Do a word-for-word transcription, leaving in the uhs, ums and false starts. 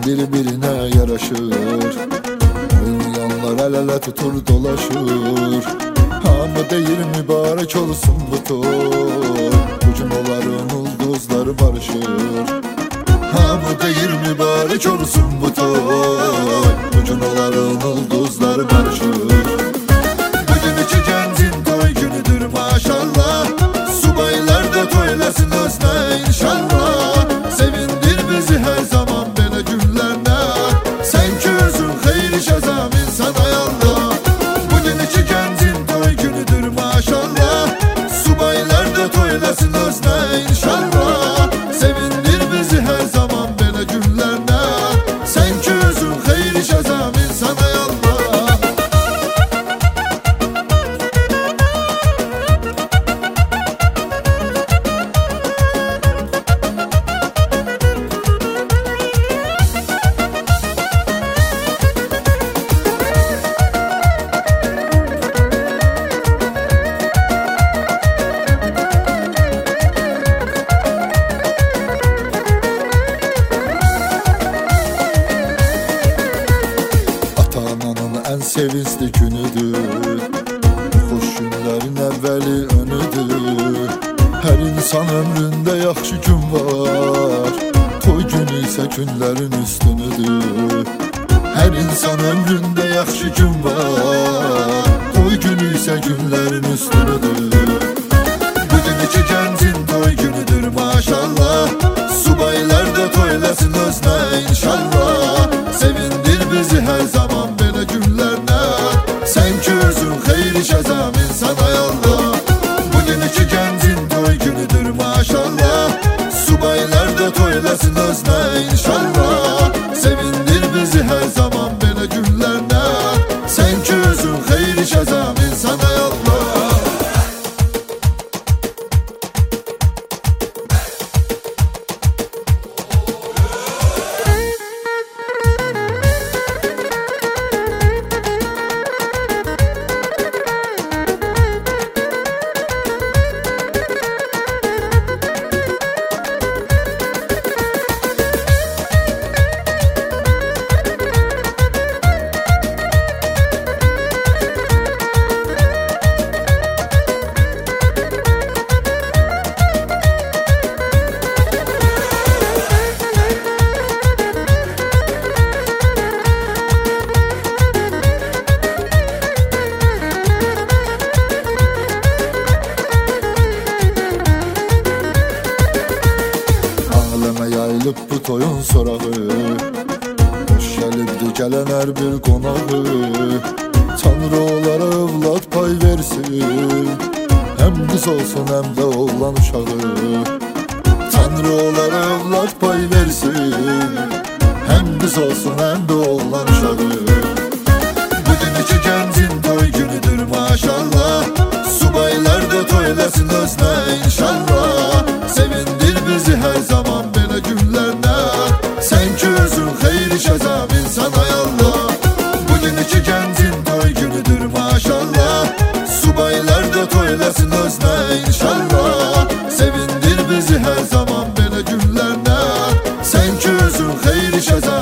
bir-birinə yaraşır. Dünyanlar əl-ələ tutur dolaşır. Hamı deyir mübarək olsun bu toy. Bugün onların ulduzları barışır. Hamı deyir mübarək olsun bu toy. Bugün onların ulduzları barışır. Bugün iki gəncin toy günüdür maşallah. Subaylar da toylasın özünə inşallah. Sevindir bizi hər zaman belə günlərdə. Sən ki özün xeyri şəzam insan ayallah. Bugün iki gəncin toy günüdür maşallah. Subaylar da toylasın özünə inşallah. Sevindir bizi hər zaman belə günlərdə. Sən ki özün xeyri şəzam insan ayallah. Ən sevincli günüdür, xoş günlərin əvvəli önüdür. Hər insan ömründə yaxşı gün var, toy günü isə günlərin üstünüdür. Hər insan ömründə yaxşı gün var, toy günü isə günlərin üstünüdür. Bugün iki gəncin toy günüdür maşallah. Subaylar da toylasın özünə inşallah. Sevindir bizi hər zaman belə günlərdə. Sən ki özün xeyri şəzam insan ayallah. Bugün iki gəncin toy günüdür maşallah. Subaylar da toylasın özünə inşallah. Sevindir bizi hər zaman belə günlərdə. Sən ki özün xeyri şəzam insan ayallah. Yayılıb bu toyun sorağı, hoş gəlibdi gələn hər bir qonağı. Tanrı onlara övlad pay versin, həm qız olsun həm də oğlan uşağı. Tanrı onlara övlad pay versin, həm qız olsun həm də oğlan uşağı. Bugün iki gəncin toy günüdür maşallah. Subaylar da toylasın özünə inşallah. Sevindir bizi hər zaman belə günlərdə. Sən ki özün xeyri şəzam insan ayallah. Bugün iki gəncin toy günüdür maşallah. Subaylar da toylasın özünə inşallah. Sevindir bizi hər zaman belə günlərdə. Sən ki özün xeyri şəzam